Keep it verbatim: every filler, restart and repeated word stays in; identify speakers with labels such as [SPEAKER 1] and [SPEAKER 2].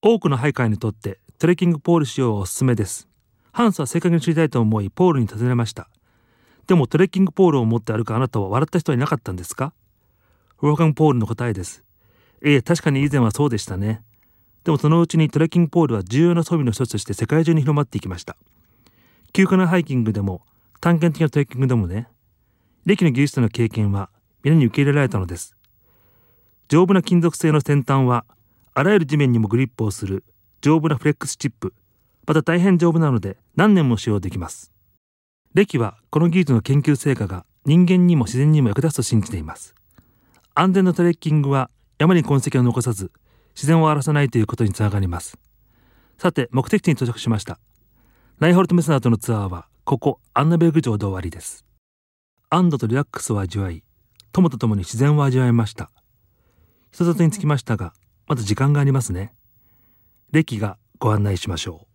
[SPEAKER 1] 多くのハイカーにとってトレッキングポール使用はおすすめです。ハンスは正確に知りたいと思いポールに尋ねました。でもトレッキングポールを持って歩くあなたは笑った人はいなかったんですか？ウォーカンポールの答えです。ええ、確かに以前はそうでしたね。でもそのうちにトレッキングポールは重要な装備の一つとして世界中に広まっていきました。休暇なハイキングでも探検的なトレッキングでもね、歴の技術者の経験は皆に受け入れられたのです。丈夫な金属製の先端はあらゆる地面にもグリップをする丈夫なフレックスチップ、また大変丈夫なので何年も使用できます。歴はこの技術の研究成果が人間にも自然にも役立つと信じています。安全なトレッキングは山に痕跡を残さず自然を荒らさないということにつながります。さて、目的地に到着しました。ライホルトメスナーとのツアーはここアンナベルグ城で終わりです。安堵とリラックスを味わい、友と共に自然を味わいました。人里に着きましたがまだ時間がありますね。歴がご案内しましょう。